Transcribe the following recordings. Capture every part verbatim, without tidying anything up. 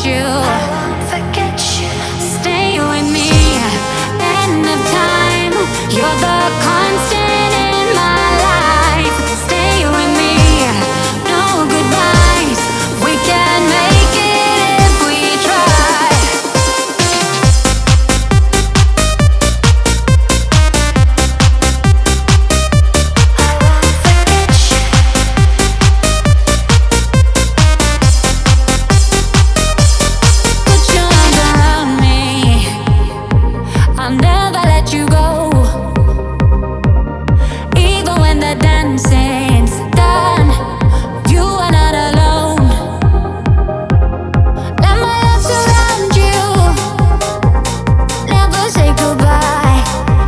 you. I won't forget you. Stay with me. End of time. You're the constant in my life. Stay with me. No goodbyes. We can make it if we try. I won't forget you. Put your arms around me. I'll never let you go. Even when the dancing's done, you are not alone. Let my love surround you. Never say goodbye.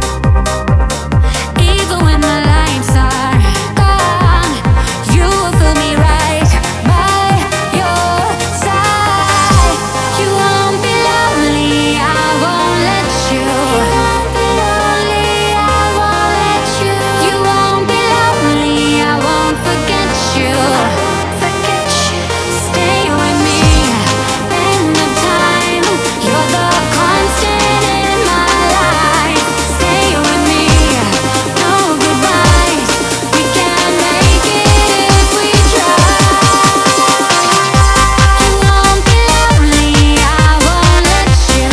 Even when the lights are gone, you will feel me right by your side. You won't be lonely, I won't let you. You won't be lonely, I won't let you. You won't be lonely, I won't forget you. Forget you. Stay with me. End of time. You're the constant in my life. Stay with me. No goodbyes. We can make it if we try. You won't be lonely. I won't let you.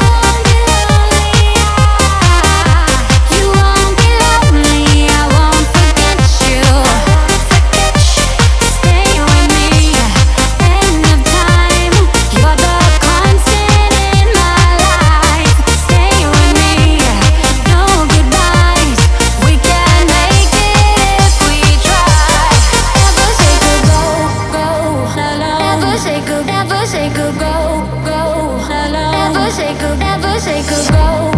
You won't be lonely. I won't forget you. Forget you. Stay with me. End of time. You're the constant in my life. Stay with me. No goodbyes. We can make it if we try. Never say good go, go alone. Never say good, never say good go, go alone. Never say good, never say good go.